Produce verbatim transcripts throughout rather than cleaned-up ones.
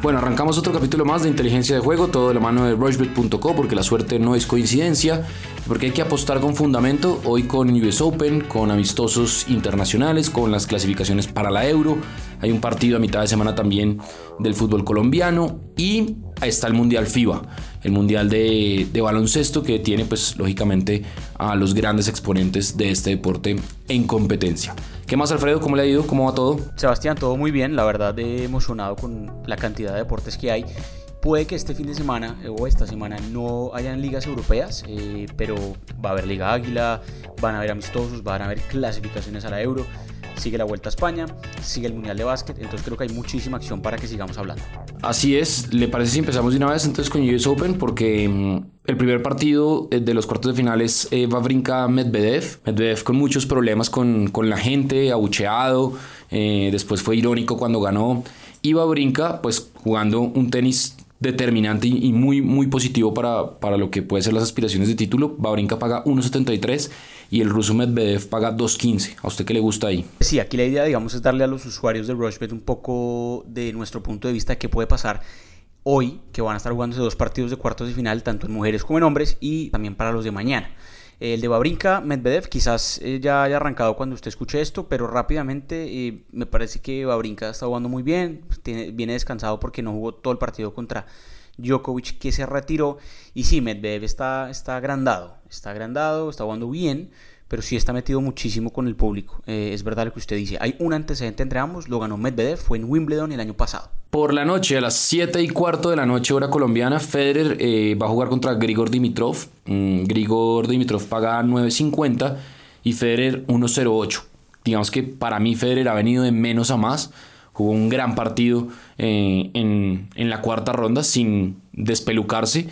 Bueno, arrancamos otro capítulo más de Inteligencia de Juego, todo de la mano de rushbet punto co, porque la suerte no es coincidencia, porque hay que apostar con fundamento. Hoy con U S Open, con amistosos internacionales, con las clasificaciones para la Euro. Hay un partido a mitad de semana también del fútbol colombiano y ahí está el Mundial FIBA, el Mundial de, de baloncesto, que tiene pues lógicamente a los grandes exponentes de este deporte en competencia. ¿Qué más, Alfredo? ¿Cómo le ha ido? ¿Cómo va todo? Sebastián, todo muy bien, la verdad he emocionado con la cantidad de deportes que hay. Puede que este fin de semana o esta semana no hayan ligas europeas, eh, pero va a haber Liga Águila, van a haber amistosos, van a haber clasificaciones a la Euro, sigue la Vuelta a España, sigue el Mundial de Básquet, entonces creo que hay muchísima acción para que sigamos hablando. Así es, ¿le parece si empezamos de una vez entonces con U S Open? Porque mmm, el primer partido de los cuartos de finales eh, Wawrinka Medvedev, Medvedev con muchos problemas con, con la gente, abucheado, eh, después fue irónico cuando ganó, y Wawrinka pues jugando un tenis determinante y muy, muy positivo para, para lo que puede ser las aspiraciones de título. Wawrinka paga uno setenta y tres y el ruso Medvedev paga dos quince. ¿A usted qué le gusta ahí? Sí, aquí la idea, digamos, es darle a los usuarios de Rushbet un poco de nuestro punto de vista de qué puede pasar hoy, que van a estar jugándose dos partidos de cuartos de final, tanto en mujeres como en hombres, y también para los de mañana. El de Wawrinka Medvedev quizás eh, ya haya arrancado cuando usted escuche esto, pero rápidamente eh, me parece que Wawrinka está jugando muy bien, tiene, viene descansado porque no jugó todo el partido contra Djokovic, que se retiró. Y sí, Medvedev está, está agrandado, está agrandado, está jugando bien, pero sí está metido muchísimo con el público. Eh, es verdad lo que usted dice, hay un antecedente entre ambos, lo ganó Medvedev, fue en Wimbledon el año pasado. Por la noche, a las siete y cuarto de la noche, hora colombiana, Federer eh, va a jugar contra Grigor Dimitrov. Mm, Grigor Dimitrov paga nueve cincuenta y Federer uno cero ocho. Digamos que para mí Federer ha venido de menos a más. Jugó un gran partido eh, en, en la cuarta ronda sin despelucarse.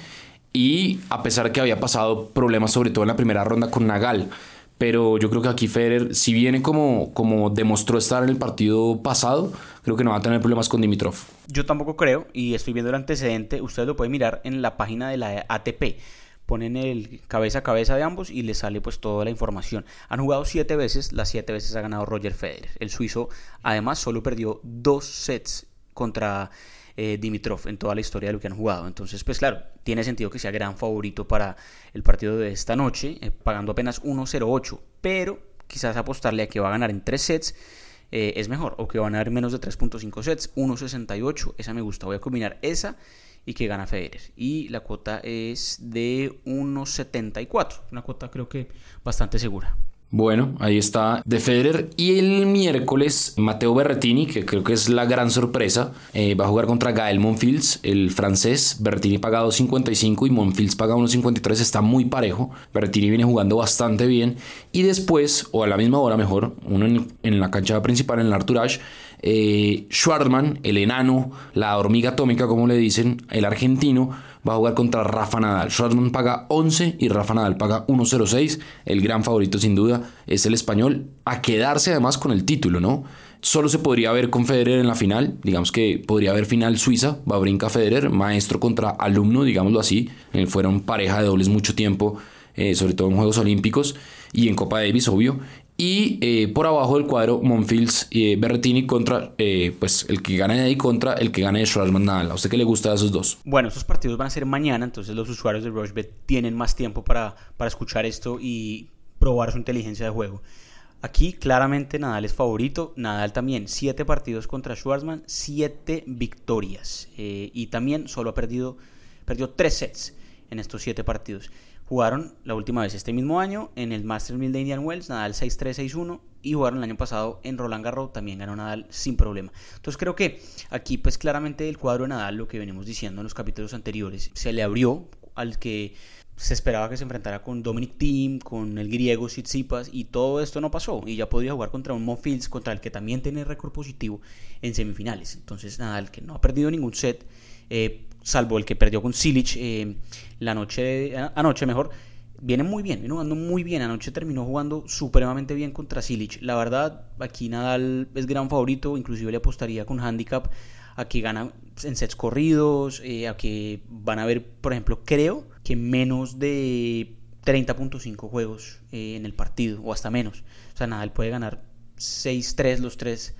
Y a pesar de que había pasado problemas, sobre todo en la primera ronda con Nagal. Pero yo creo que aquí Federer, si viene como, como demostró estar en el partido pasado, creo que no va a tener problemas con Dimitrov. Yo tampoco creo, y estoy viendo el antecedente, ustedes lo pueden mirar en la página de la A T P. Ponen el cabeza a cabeza de ambos y les sale pues toda la información. Han jugado siete veces, las siete veces ha ganado Roger Federer. El suizo además solo perdió dos sets contra Eh, Dimitrov en toda la historia de lo que han jugado. Entonces pues claro, tiene sentido que sea gran favorito para el partido de esta noche, eh, pagando apenas uno cero ocho, pero quizás apostarle a que va a ganar en tres sets eh, es mejor, o que van a haber menos de tres punto cinco sets, uno sesenta y ocho, esa me gusta. Voy a combinar esa y que gana Federer, y la cuota es de uno setenta y cuatro, una cuota creo que bastante segura. Bueno, ahí está de Federer. Y el miércoles, Matteo Berrettini, que creo que es la gran sorpresa, eh, va a jugar contra Gael Monfils, el francés. Berrettini paga dos cincuenta y cinco y Monfils paga uno cincuenta y tres. Está muy parejo. Berrettini viene jugando bastante bien. Y después, o a la misma hora mejor, uno en, en la cancha principal, en el Arthur Ashe, eh, Schwartzman, el enano, la hormiga atómica como le dicen, el argentino, va a jugar contra Rafa Nadal. Schwartzman paga once y Rafa Nadal paga uno cero seis. El gran favorito sin duda es el español, a quedarse además con el título, ¿no? Solo se podría ver con Federer en la final. Digamos que podría haber final Suiza, Wawrinka Federer, maestro contra alumno, digámoslo así. Eh, fueron pareja de dobles mucho tiempo, eh, sobre todo en Juegos Olímpicos y en Copa Davis, obvio. Y eh, por abajo del cuadro, Monfils y eh, Berrettini contra eh, pues el que gane de ahí contra el que gane de Schwartzman Nadal. ¿A usted qué le gusta de esos dos? Bueno, estos partidos van a ser mañana, entonces los usuarios de Rushbet tienen más tiempo para, para escuchar esto y probar su inteligencia de juego. Aquí claramente Nadal es favorito. Nadal también, siete partidos contra Schwartzman, siete victorias. Eh, y también solo ha perdido, perdió tres sets en estos siete partidos. Jugaron la última vez este mismo año en el Masters mil de Indian Wells, Nadal seis tres, seis uno, y jugaron el año pasado en Roland Garros, también ganó Nadal sin problema. Entonces creo que aquí pues claramente el cuadro de Nadal, lo que venimos diciendo en los capítulos anteriores, se le abrió al que se esperaba que se enfrentara con Dominic Thiem, con el griego Tsitsipas, y todo esto no pasó, y ya podía jugar contra un Monfils, contra el que también tiene récord positivo en semifinales. Entonces Nadal, que no ha perdido ningún set, eh, salvo el que perdió con Cilic eh, la noche, anoche mejor, viene muy bien, viene jugando muy bien. Anoche terminó jugando supremamente bien contra Cilic. La verdad, aquí Nadal es gran favorito, inclusive le apostaría con handicap a que gana en sets corridos, eh, a que van a ver, por ejemplo, creo que menos de treinta punto cinco juegos eh, en el partido, o hasta menos. O sea, Nadal puede ganar seis tres los tres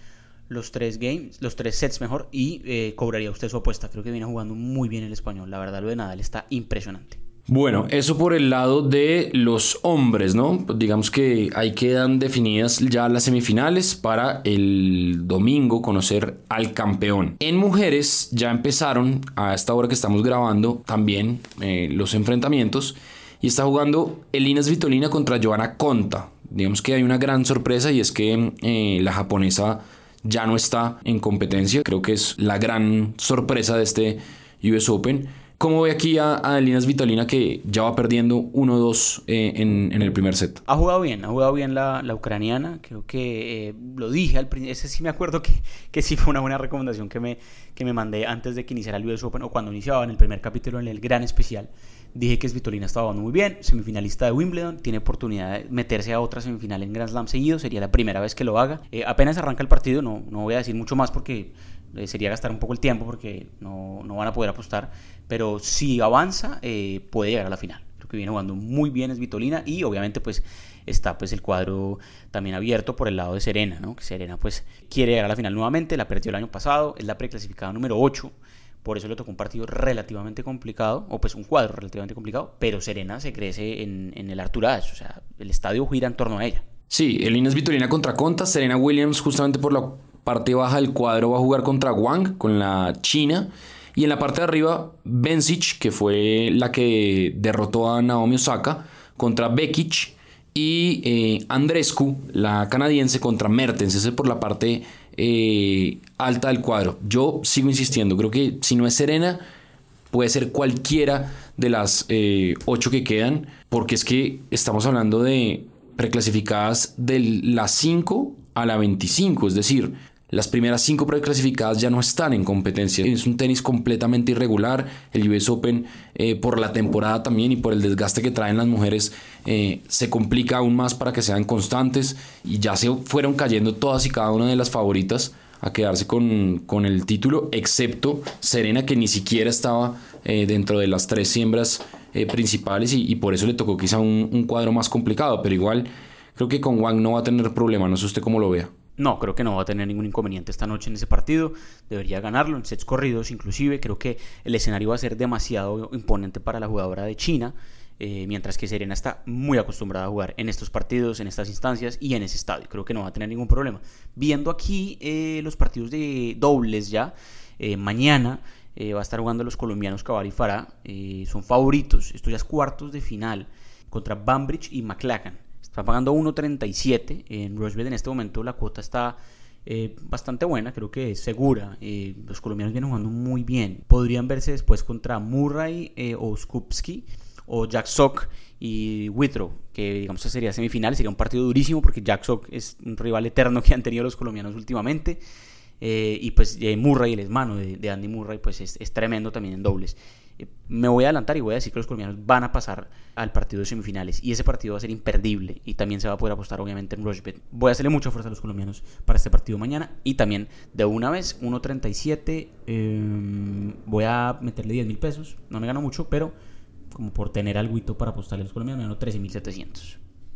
los tres games, los tres sets mejor, y eh, cobraría usted su apuesta. Creo que viene jugando muy bien el español. La verdad, lo de Nadal está impresionante. Bueno, eso por el lado de los hombres, ¿no? Pues digamos que ahí quedan definidas ya las semifinales para el domingo conocer al campeón. En mujeres ya empezaron a esta hora que estamos grabando también eh, los enfrentamientos y está jugando Elina Svitolina contra Johanna Konta. Digamos que hay una gran sorpresa y es que eh, la japonesa ya no está en competencia. Creo que es la gran sorpresa de este U S Open. ¿Cómo ve aquí a, a Elina Svitolina que ya va perdiendo uno dos eh, en, en el primer set? Ha jugado bien, ha jugado bien la, la ucraniana. Creo que eh, lo dije al principio. Ese sí me acuerdo que, que sí fue una buena recomendación que me, que me mandé antes de que iniciara el U S Open, o cuando iniciaba en el primer capítulo, en el gran especial. Dije que Svitolina estaba jugando muy bien, semifinalista de Wimbledon, tiene oportunidad de meterse a otra semifinal en Grand Slam seguido, sería la primera vez que lo haga. Eh, apenas arranca el partido, no, no voy a decir mucho más porque eh, sería gastar un poco el tiempo, porque no, no van a poder apostar, pero si avanza eh, puede llegar a la final. Creo que viene jugando muy bien Svitolina y obviamente pues está pues el cuadro también abierto por el lado de Serena, ¿no? Que Serena pues quiere llegar a la final nuevamente, la perdió el año pasado, es la preclasificada número ocho. Por eso le tocó un partido relativamente complicado, o pues un cuadro relativamente complicado, pero Serena se crece en, en el Artur Ashe, o sea, el estadio gira en torno a ella. Sí, Elina Svitolina contra Konta, Serena Williams justamente por la parte baja del cuadro va a jugar contra Wang, con la china, y en la parte de arriba, Bencic, que fue la que derrotó a Naomi Osaka, contra Bekic, y eh, Andreescu, la canadiense, contra Mertens. Ese es por la parte eh, alta del cuadro. Yo sigo insistiendo, creo que si no es Serena, puede ser cualquiera de las eh, ocho que quedan, porque es que estamos hablando de preclasificadas de la cinco a la veinticinco, es decir, las primeras cinco preclasificadas ya no están en competencia. Es un tenis completamente irregular. El U S Open, eh, por la temporada también y por el desgaste que traen las mujeres, eh, se complica aún más para que sean constantes. Y ya se fueron cayendo todas y cada una de las favoritas a quedarse con, con el título, excepto Serena, que ni siquiera estaba eh, dentro de las tres siembras eh, principales y, y por eso le tocó quizá un, un cuadro más complicado. Pero igual creo que con Wang no va a tener problema. No sé usted cómo lo vea. No, creo que no va a tener ningún inconveniente esta noche en ese partido. Debería ganarlo en sets corridos inclusive. Creo que el escenario va a ser demasiado imponente para la jugadora de China, eh, mientras que Serena está muy acostumbrada a jugar en estos partidos, en estas instancias y en ese estadio. Creo que no va a tener ningún problema. Viendo aquí eh, los partidos de dobles ya, eh, mañana eh, va a estar jugando los colombianos Cabal y Farah. Eh, son favoritos. Esto ya es cuartos de final contra Bambridge y McLachlan. Está pagando uno treinta y siete en Rushbet. En este momento la cuota está eh, bastante buena, creo que es segura. Eh, los colombianos vienen jugando muy bien. Podrían verse después contra Murray eh, o Skupski o Jack Sock y Withrow, que digamos que sería semifinal. Sería un partido durísimo porque Jack Sock es un rival eterno que han tenido los colombianos últimamente. Eh, y pues eh, Murray, el hermano de, de Andy Murray, pues es, es tremendo también en dobles. Eh, me voy a adelantar y voy a decir que los colombianos van a pasar al partido de semifinales y ese partido va a ser imperdible y también se va a poder apostar obviamente en Rushbet. Voy a hacerle mucha fuerza a los colombianos para este partido mañana y también de una vez uno treinta y siete, eh, voy a meterle diez mil pesos, no me gano mucho, pero como por tener algo para apostarle a los colombianos me gano trece mil setecientos.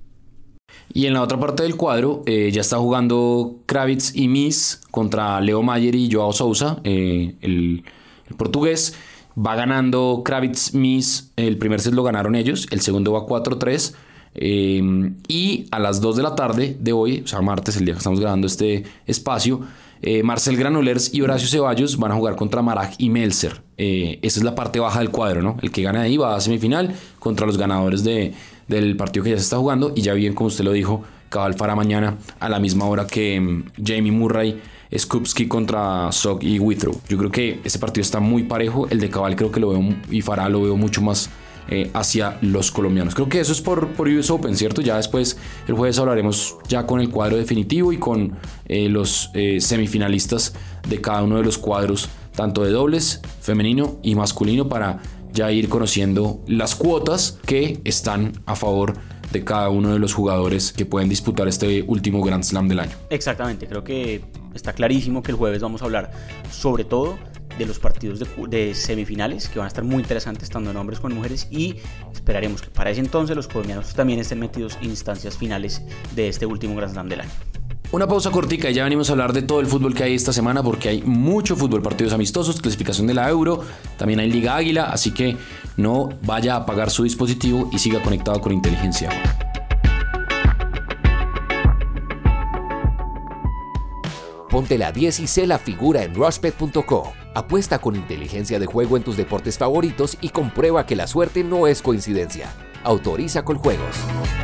Y en la otra parte del cuadro eh, ya está jugando Kravitz y Mies contra Leo Mayer y Joao Sousa, eh, el, el portugués. Va ganando Kravitz, Mies, el primer set lo ganaron ellos, el segundo va cuatro tres. Eh, y a las dos de la tarde de hoy, o sea martes, el día que estamos grabando este espacio, eh, Marcel Granollers y Horacio Ceballos van a jugar contra Marag y Melzer. Eh, esa es la parte baja del cuadro, ¿no? El que gana ahí va a semifinal contra los ganadores de, del partido que ya se está jugando. Y ya bien, como usted lo dijo, Cabal Farah mañana a la misma hora que um, Jamie Murray, Skupski contra Sock y Withrow. Yo creo que ese partido está muy parejo. El de Cabal creo que lo veo, y Farah lo veo mucho más eh, hacia los colombianos. Creo que eso es por, por U S Open, ¿cierto? Ya después el jueves hablaremos ya con el cuadro definitivo y con eh, los eh, semifinalistas de cada uno de los cuadros, tanto de dobles, femenino y masculino, para ya ir conociendo las cuotas que están a favor de cada uno de los jugadores que pueden disputar este último Grand Slam del año. Exactamente, creo que está clarísimo que el jueves vamos a hablar sobre todo de los partidos de, de semifinales, que van a estar muy interesantes tanto en hombres como en mujeres, y esperaremos que para ese entonces los colombianos también estén metidos en instancias finales de este último Grand Slam del año. Una pausa cortica y ya venimos a hablar de todo el fútbol que hay esta semana, porque hay mucho fútbol, partidos amistosos, clasificación de la Euro, también hay Liga Águila, así que no vaya a apagar su dispositivo y siga conectado con Inteligencia. Ponte la diez y sé la figura en rush bet punto co. Apuesta con inteligencia de juego en tus deportes favoritos y comprueba que la suerte no es coincidencia. Autoriza con juegos.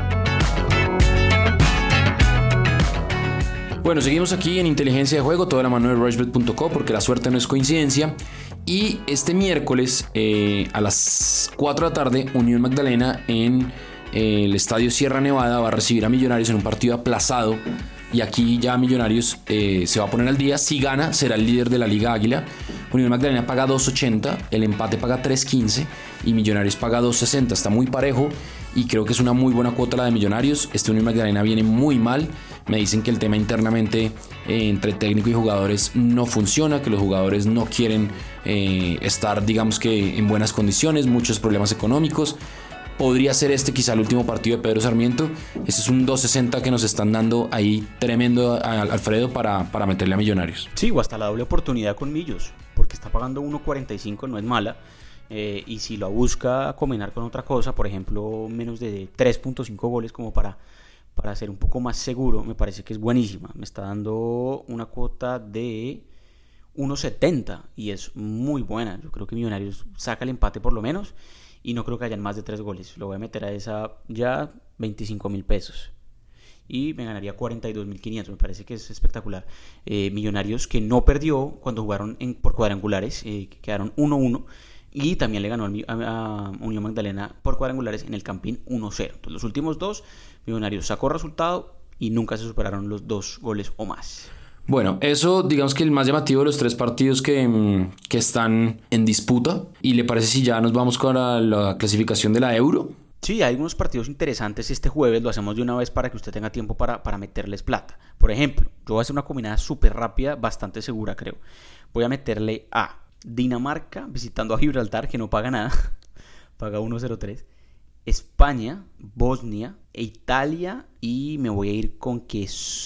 Bueno, seguimos aquí en Inteligencia de Juego, toda la mano de rush bet punto co, porque la suerte no es coincidencia. Y este miércoles eh, a las cuatro de la tarde, Unión Magdalena en eh, el Estadio Sierra Nevada va a recibir a Millonarios en un partido aplazado. Y aquí ya Millonarios eh, se va a poner al día. Si gana, será el líder de la Liga Águila. Unión Magdalena paga dos ochenta, el empate paga tres quince y Millonarios paga dos sesenta. Está muy parejo y creo que es una muy buena cuota la de Millonarios. Este Unión Magdalena viene muy mal. Me dicen que el tema internamente eh, entre técnico y jugadores no funciona, que los jugadores no quieren eh, estar, digamos que en buenas condiciones, muchos problemas económicos. Podría ser este quizá el último partido de Pedro Sarmiento. Este es un dos sesenta que nos están dando ahí tremendo a Alfredo para, para meterle a Millonarios. Sí, o hasta la doble oportunidad con Millos, porque está pagando uno cuarenta y cinco, no es mala. Eh, y si lo busca combinar con otra cosa, por ejemplo, menos de tres punto cinco goles como para, para ser un poco más seguro, me parece que es buenísima. Me está dando una cuota de uno setenta y es muy buena. Yo creo que Millonarios saca el empate por lo menos. Y no creo que hayan más de tres goles. Lo voy a meter a esa ya veinticinco mil pesos. Y me ganaría cuarenta y dos mil quinientos. Me parece que es espectacular. Eh, Millonarios que no perdió cuando jugaron en, por cuadrangulares. Eh, que quedaron uno uno. Y también le ganó a, a Unión Magdalena por cuadrangulares en el Campín uno cero. Entonces los últimos dos, Millonarios sacó resultado y nunca se superaron los dos goles o más. Bueno, eso digamos que el más llamativo de los tres partidos que, que están en disputa. ¿Y le parece si ya nos vamos con la, la clasificación de la Euro? Sí, hay algunos partidos interesantes este jueves. Lo hacemos de una vez para que usted tenga tiempo para, para meterles plata. Por ejemplo, yo voy a hacer una combinada súper rápida, bastante segura creo. Voy a meterle a Dinamarca visitando a Gibraltar, que no paga nada. Paga uno cero tres. España, Bosnia e Italia. Y me voy a ir con que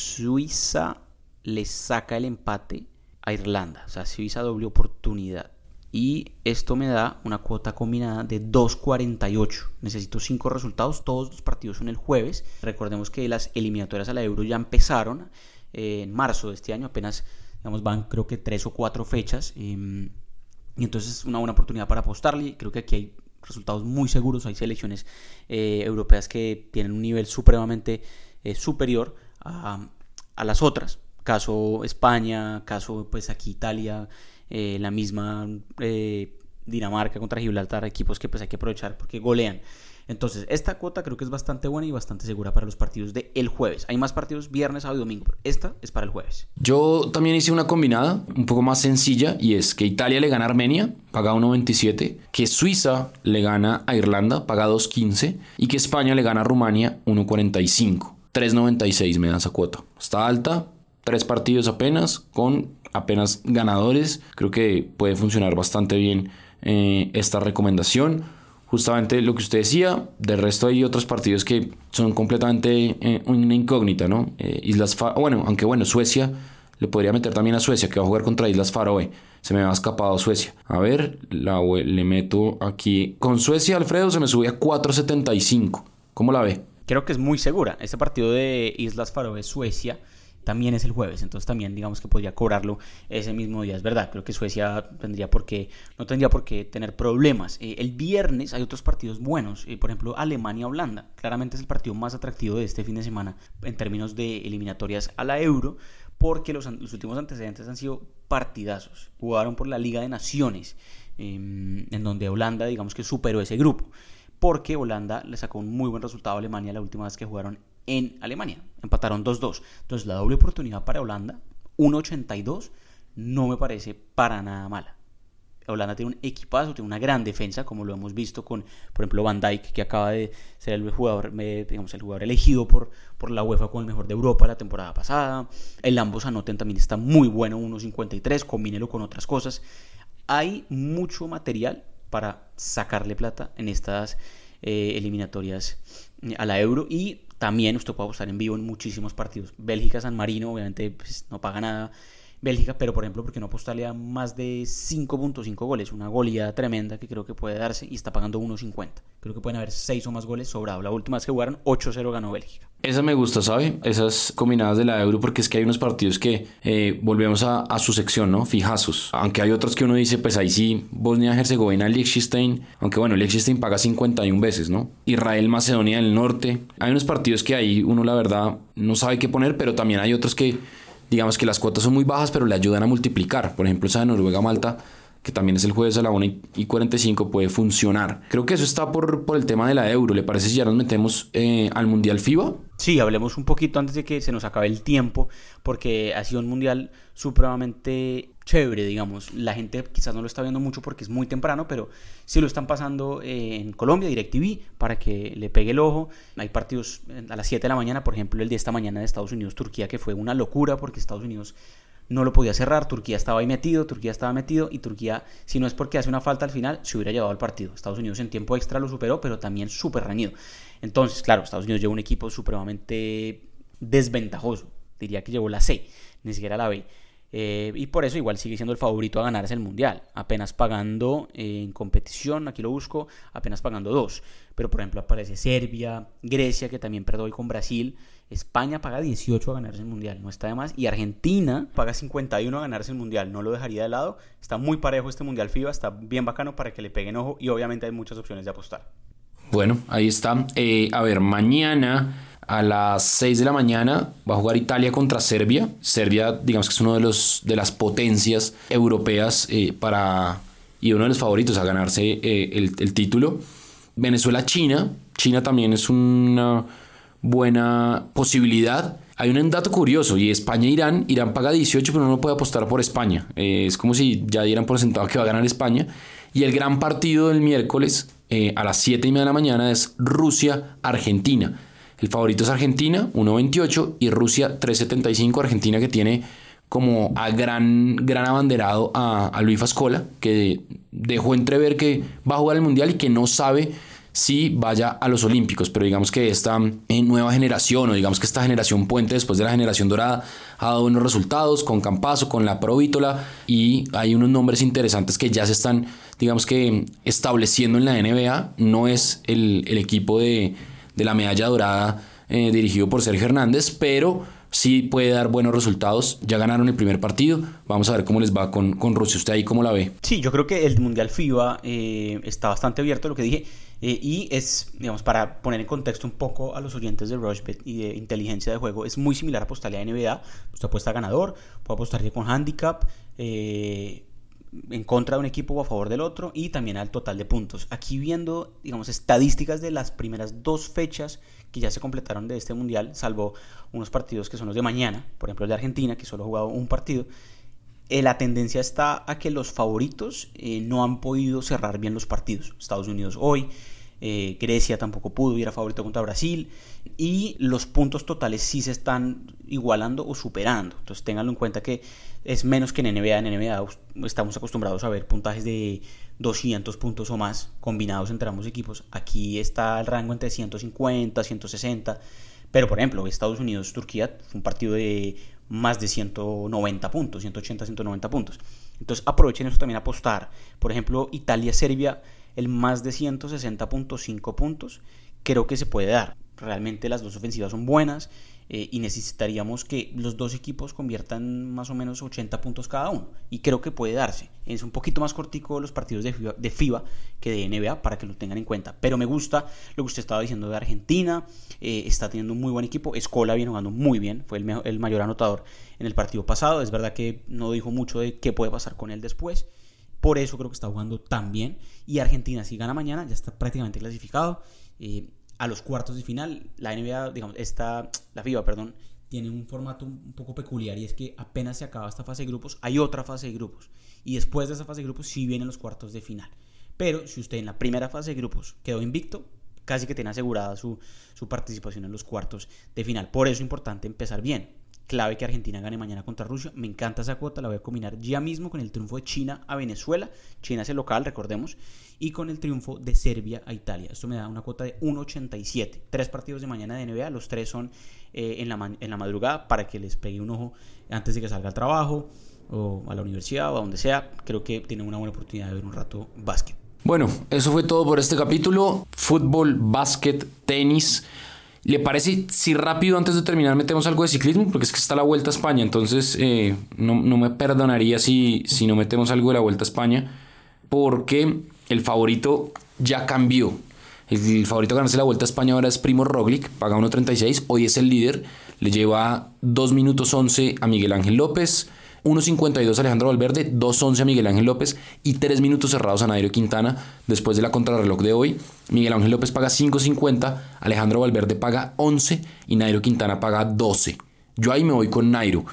Suiza le saca el empate a Irlanda. O sea, Suiza doble oportunidad. Y esto me da una cuota combinada de dos cuarenta y ocho. Necesito cinco resultados. Todos los partidos son el jueves. Recordemos que las eliminatorias a la Euro ya empezaron eh, en marzo de este año. Apenas, digamos, van creo que tres o cuatro fechas. Eh, y entonces es una buena oportunidad para apostarle. Creo que aquí hay resultados muy seguros. Hay selecciones eh, europeas que tienen un nivel supremamente eh, superior a, a las otras. Caso España, caso pues aquí Italia, eh, la misma eh, Dinamarca contra Gibraltar, equipos que pues hay que aprovechar porque golean. Entonces esta cuota creo que es bastante buena y bastante segura para los partidos de el jueves. Hay más partidos viernes, sábado y domingo, pero esta es para el jueves. Yo también hice una combinada un poco más sencilla y es que Italia le gana a Armenia, paga uno veintisiete, que Suiza le gana a Irlanda, paga dos quince y que España le gana a Rumania uno cuarenta y cinco. tres noventa y seis me da esa cuota. Está alta. Tres partidos apenas, con apenas ganadores. Creo que puede funcionar bastante bien eh, esta recomendación. Justamente lo que usted decía, del resto hay otros partidos que son completamente eh, una incógnita, ¿no? Eh, Islas Faroe, bueno, aunque bueno, Suecia, le podría meter también a Suecia, que va a jugar contra Islas Faroe. Se me ha escapado Suecia. A ver, la, le meto aquí. Con Suecia, Alfredo, se me sube a cuatro setenta y cinco. ¿Cómo la ve? Creo que es muy segura. Este partido de Islas Faroe, Suecia, también es el jueves, entonces también digamos que podría cobrarlo ese mismo día, es verdad. Creo que Suecia tendría por qué, no tendría por qué tener problemas. Eh, el viernes hay otros partidos buenos, eh, por ejemplo Alemania-Holanda, claramente es el partido más atractivo de este fin de semana en términos de eliminatorias a la Euro, porque los, los últimos antecedentes han sido partidazos. Jugaron por la Liga de Naciones, eh, en donde Holanda digamos que superó ese grupo, porque Holanda le sacó un muy buen resultado a Alemania la última vez que jugaron en Alemania, empataron dos dos. Entonces la doble oportunidad para Holanda, uno ochenta y dos, no me parece para nada mala. Holanda tiene un equipazo, tiene una gran defensa, como lo hemos visto con, por ejemplo, Van Dijk, que acaba de ser el jugador, digamos, el jugador elegido por, por la UEFA como el mejor de Europa la temporada pasada. El ambos anoten también está muy bueno, uno cincuenta y tres, combínelo con otras cosas. Hay mucho material para sacarle plata en estas eh, eliminatorias a la Euro, y también usted puede apostar en vivo en muchísimos partidos. Bélgica, San Marino, obviamente pues, no paga nada Bélgica, pero por ejemplo, ¿por qué no apostarle a más de cinco punto cinco goles? Una goleada tremenda que creo que puede darse y está pagando uno cincuenta. Creo que pueden haber seis o más goles sobrado. La última vez que jugaron, ocho cero ganó Bélgica. Esa me gusta, ¿sabe? Esas combinadas de la Euro, porque es que hay unos partidos que eh, volvemos a, a su sección, ¿no? Fijazos. Aunque hay otros que uno dice, pues ahí sí, Bosnia-Herzegovina, Liechtenstein, aunque bueno, Liechtenstein paga cincuenta y una veces, ¿no? Israel, Macedonia del Norte. Hay unos partidos que ahí uno, la verdad, no sabe qué poner, pero también hay otros que, digamos que las cuotas son muy bajas, pero le ayudan a multiplicar. Por ejemplo, esa de Noruega-Malta, que también es el jueves a la una y cuarenta y cinco, puede funcionar. Creo que eso está por, por el tema de la Euro. ¿Le parece si ya nos metemos eh, al Mundial FIBA? Sí, hablemos un poquito antes de que se nos acabe el tiempo, porque ha sido un Mundial supremamente chévere, digamos. La gente quizás no lo está viendo mucho porque es muy temprano, pero sí lo están pasando eh, en Colombia, DirecTV, para que le pegue el ojo. Hay partidos a las siete de la mañana, por ejemplo, el de esta mañana de Estados Unidos-Turquía, que fue una locura porque Estados Unidos no lo podía cerrar, Turquía estaba ahí metido, Turquía estaba metido y Turquía, si no es porque hace una falta al final, se hubiera llevado al partido. Estados Unidos en tiempo extra lo superó, pero también súper reñido. Entonces, claro, Estados Unidos lleva un equipo supremamente desventajoso. Diría que llevó la C, ni siquiera la B. Eh, y por eso igual sigue siendo el favorito a ganarse el Mundial. Apenas pagando eh, en competición, aquí lo busco, apenas pagando dos. Pero por ejemplo aparece Serbia, Grecia, que también perdió hoy con Brasil. España paga dieciocho a ganarse el Mundial, no está de más. Y Argentina paga cincuenta y uno a ganarse el Mundial, no lo dejaría de lado. Está muy parejo este Mundial FIBA, está bien bacano para que le peguen ojo. Y obviamente hay muchas opciones de apostar. Bueno, ahí está. Eh, a ver, mañana a las seis de la mañana va a jugar Italia contra Serbia. Serbia, digamos que es uno de los de las potencias europeas eh, para y uno de los favoritos a ganarse eh, el, el título. Venezuela-China. China también es una buena posibilidad. Hay un dato curioso y España-Irán. Irán paga dieciocho, pero uno no puede apostar por España. Eh, es como si ya dieran por sentado que va a ganar España. Y el gran partido del miércoles eh, a las siete y media de la mañana es Rusia-Argentina. El favorito es Argentina, uno veintiocho, y Rusia, tres setenta y cinco. Argentina, que tiene como a gran, gran abanderado a, a Luis Fascola, que dejó entrever que va a jugar el Mundial y que no sabe si vaya a los Olímpicos. Pero digamos que esta eh, nueva generación, o digamos que esta generación puente después de la generación dorada, ha dado buenos resultados con Campazzo, con la Provítola, y hay unos nombres interesantes que ya se están, digamos que, estableciendo en la N B A. No es el, el equipo de, de la medalla dorada eh, dirigido por Sergio Hernández, pero sí puede dar buenos resultados. Ya ganaron el primer partido. Vamos a ver cómo les va con, con Rusia. ¿Usted ahí cómo la ve? Sí, yo creo que el Mundial FIBA eh, está bastante abierto, lo que dije. Eh, y es, digamos, para poner en contexto un poco a los oyentes de Rushbet y de inteligencia de juego, es muy similar a apostarle a N B A. Usted apuesta ganador, puede apostarle con handicap, eh, en contra de un equipo o a favor del otro, y también al total de puntos. Aquí viendo, digamos, estadísticas de las primeras dos fechas que ya se completaron de este Mundial, salvo unos partidos que son los de mañana, por ejemplo el de Argentina, que solo ha jugado un partido. Eh, la tendencia está a que los favoritos eh, no han podido cerrar bien los partidos. Estados Unidos hoy, eh, Grecia tampoco pudo, y era favorito contra Brasil, y los puntos totales sí se están igualando o superando. Entonces ténganlo en cuenta que es menos que en N B A. En N B A estamos acostumbrados a ver puntajes de doscientos puntos o más combinados entre ambos equipos. Aquí está el rango entre ciento cincuenta, ciento sesenta. Pero por ejemplo, Estados Unidos-Turquía fue un partido de más de ciento noventa puntos, ciento ochenta, ciento noventa puntos. Entonces aprovechen eso también a apostar. Por ejemplo, Italia-Serbia, el más de ciento sesenta punto cinco puntos, creo que se puede dar. Realmente las dos ofensivas son buenas, eh, y necesitaríamos que los dos equipos conviertan más o menos ochenta puntos cada uno, y creo que puede darse. Es un poquito más cortico los partidos de FIBA, de FIBA que de N B A, para que lo tengan en cuenta. Pero me gusta lo que usted estaba diciendo de Argentina. Eh, está teniendo un muy buen equipo. Escola viene jugando muy bien, fue el, mejor, el mayor anotador en el partido pasado. Es verdad que no dijo mucho de qué puede pasar con él después, por eso creo que está jugando tan bien. Y Argentina, si gana mañana, ya está prácticamente clasificado eh, a los cuartos de final. La N B A, digamos, esta, la FIBA, perdón, tiene un formato un poco peculiar, y es que apenas se acaba esta fase de grupos, hay otra fase de grupos, y después de esa fase de grupos sí vienen los cuartos de final. Pero si usted en la primera fase de grupos quedó invicto, casi que tiene asegurada su, su participación en los cuartos de final. Por eso es importante empezar bien. clave que Argentina gane mañana contra Rusia. Me encanta esa cuota, la voy a combinar ya mismo con el triunfo de China a Venezuela. China es el local, recordemos, y con el triunfo de Serbia a Italia. Esto me da una cuota de uno ochenta y siete. Tres partidos de mañana de N B A, los tres son eh, en, la ma- en la madrugada para que les pegue un ojo antes de que salga al trabajo o a la universidad o a donde sea. Creo que tienen una buena oportunidad de ver un rato básquet. Bueno, eso fue todo por este capítulo. Fútbol, básquet, tenis. ¿Le parece si rápido antes de terminar metemos algo de ciclismo? Porque es que está la Vuelta a España, entonces eh, no, no me perdonaría si, si no metemos algo de la Vuelta a España, porque el favorito ya cambió. El favorito a ganarse la Vuelta a España ahora es Primož Roglič, paga uno treinta y seis, hoy es el líder, le lleva dos minutos once a Miguel Ángel López, uno cincuenta y dos a Alejandro Valverde, dos once a Miguel Ángel López y tres minutos cerrados a Nairo Quintana después de la contrarreloj de hoy. Miguel Ángel López paga cinco cincuenta, Alejandro Valverde paga once y Nairo Quintana paga doce. Yo ahí me voy con Nairo.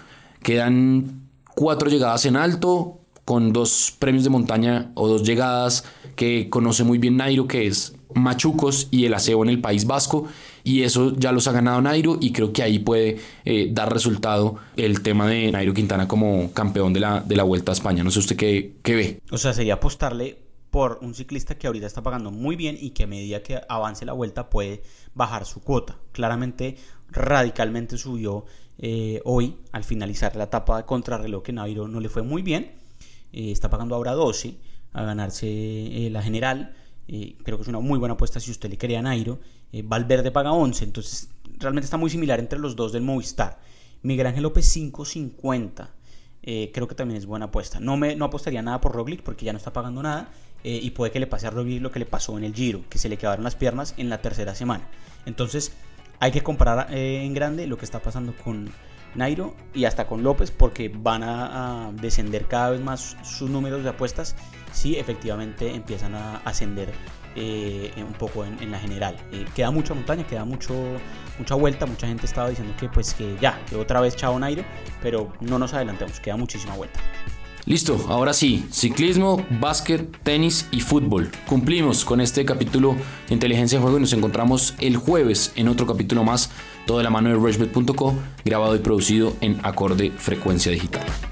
Quedan cuatro llegadas en alto con dos premios de montaña o dos llegadas que conoce muy bien Nairo, que es Machucos y el Aseo en el País Vasco, y eso ya los ha ganado Nairo y creo que ahí puede eh, dar resultado el tema de Nairo Quintana como campeón de la, de la Vuelta a España. No sé usted qué, qué ve. O sea, sería apostarle por un ciclista que ahorita está pagando muy bien y que a medida que avance la Vuelta puede bajar su cuota. Claramente, radicalmente subió eh, hoy al finalizar la etapa de contrarreloj, que Nairo no le fue muy bien. Eh, está pagando ahora doce a ganarse eh, la general. Eh, creo que es una muy buena apuesta si usted le cree a Nairo. eh, Valverde paga once, entonces realmente está muy similar entre los dos del Movistar. Miguel Ángel López cinco cincuenta, eh, creo que también es buena apuesta. No, me, no apostaría nada por Roglič porque ya no está pagando nada, eh, y puede que le pase a Roglič lo que le pasó en el Giro, que se le quedaron las piernas en la tercera semana. Entonces hay que comparar eh, en grande lo que está pasando con Nairo y hasta con López, porque van a, a descender cada vez más sus números de apuestas si efectivamente empiezan a ascender eh, un poco en, en la general. Eh, queda mucha montaña, queda mucho, mucha vuelta. Mucha gente estaba diciendo que pues que ya, que otra vez chao Nairo, pero no nos adelantemos, queda muchísima vuelta. Listo, ahora sí, ciclismo, básquet, tenis y fútbol. Cumplimos con este capítulo de Inteligencia de Juego y nos encontramos el jueves en otro capítulo más, todo de la mano de rushbet punto co, grabado y producido en acorde frecuencia digital.